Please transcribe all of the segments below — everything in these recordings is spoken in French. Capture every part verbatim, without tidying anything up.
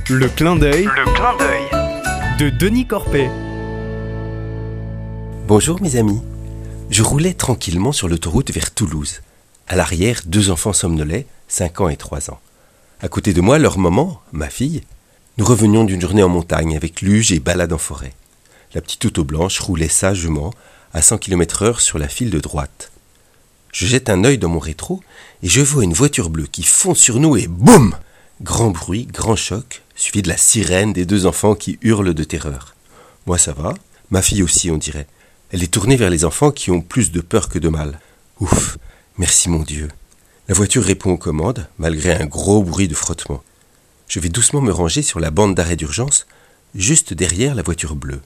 Le clin d'œil Le clin d'œil de Denis Corpet. Bonjour mes amis. Je roulais tranquillement sur l'autoroute vers Toulouse. À l'arrière, deux enfants somnolaient, cinq ans et trois ans. À côté de moi, leur maman, ma fille. Nous revenions d'une journée en montagne avec luge et balade en forêt. La petite auto blanche roulait sagement à cent kilomètres heure sur la file de droite. Je jette un œil dans mon rétro et je vois une voiture bleue qui fonce sur nous et boum! Grand bruit, grand choc, suivi de la sirène des deux enfants qui hurlent de terreur. Moi ça va, ma fille aussi on dirait. Elle est tournée vers les enfants qui ont plus de peur que de mal. Ouf, merci mon Dieu. La voiture répond aux commandes, malgré un gros bruit de frottement. Je vais doucement me ranger sur la bande d'arrêt d'urgence, juste derrière la voiture bleue.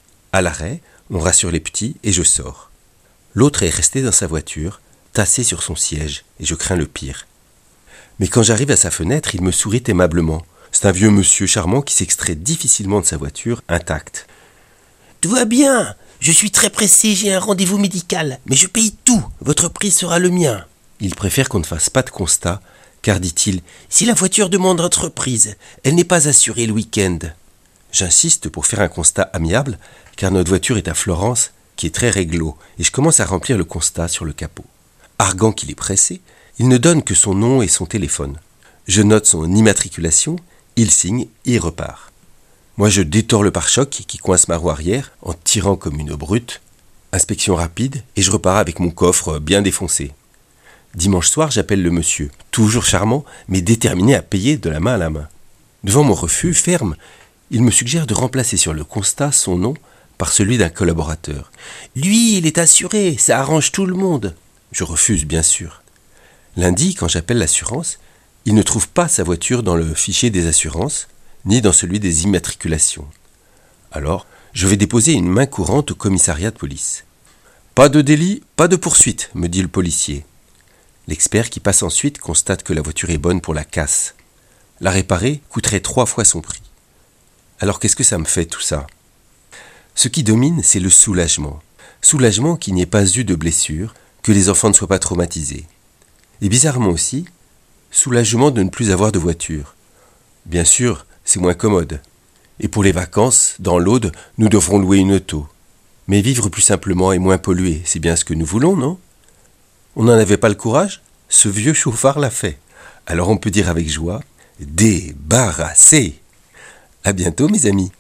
À l'arrêt, on rassure les petits et je sors. L'autre est resté dans sa voiture, tassé sur son siège, et je crains le pire. Mais quand j'arrive à sa fenêtre, il me sourit aimablement. C'est un vieux monsieur charmant qui s'extrait difficilement de sa voiture, intacte. « Tout va bien. Je suis très pressé, j'ai un rendez-vous médical. Mais je paye tout. Votre prix sera le mien. » Il préfère qu'on ne fasse pas de constat, car, dit-il, « Si la voiture de mon entreprise, elle n'est pas assurée le week-end. » J'insiste pour faire un constat amiable, car notre voiture est à Florence, qui est très réglo, et je commence à remplir le constat sur le capot. Arguant qu'il est pressé, il ne donne que son nom et son téléphone. Je note son immatriculation, il signe et il repart. Moi je détords le pare-choc qui coince ma roue arrière en tirant comme une brute. Inspection rapide et je repars avec mon coffre bien défoncé. Dimanche soir j'appelle le monsieur, toujours charmant mais déterminé à payer de la main à la main. Devant mon refus ferme, il me suggère de remplacer sur le constat son nom par celui d'un collaborateur. Lui, il est assuré, ça arrange tout le monde. Je refuse bien sûr. Lundi, quand j'appelle l'assurance, il ne trouve pas sa voiture dans le fichier des assurances, ni dans celui des immatriculations. Alors, je vais déposer une main courante au commissariat de police. Pas de délit, pas de poursuite, me dit le policier. L'expert qui passe ensuite constate que la voiture est bonne pour la casse. La réparer coûterait trois fois son prix. Alors qu'est-ce que ça me fait tout ça ? Ce qui domine, c'est le soulagement. Soulagement qu'il n'y ait pas eu de blessure, que les enfants ne soient pas traumatisés. Et bizarrement aussi, soulagement de ne plus avoir de voiture. Bien sûr, c'est moins commode. Et pour les vacances, dans l'Aude, nous devrons louer une auto. Mais vivre plus simplement et moins pollué, c'est bien ce que nous voulons, non ? On n'en avait pas le courage ? Ce vieux chauffard l'a fait. Alors on peut dire avec joie, débarrassé. À bientôt mes amis.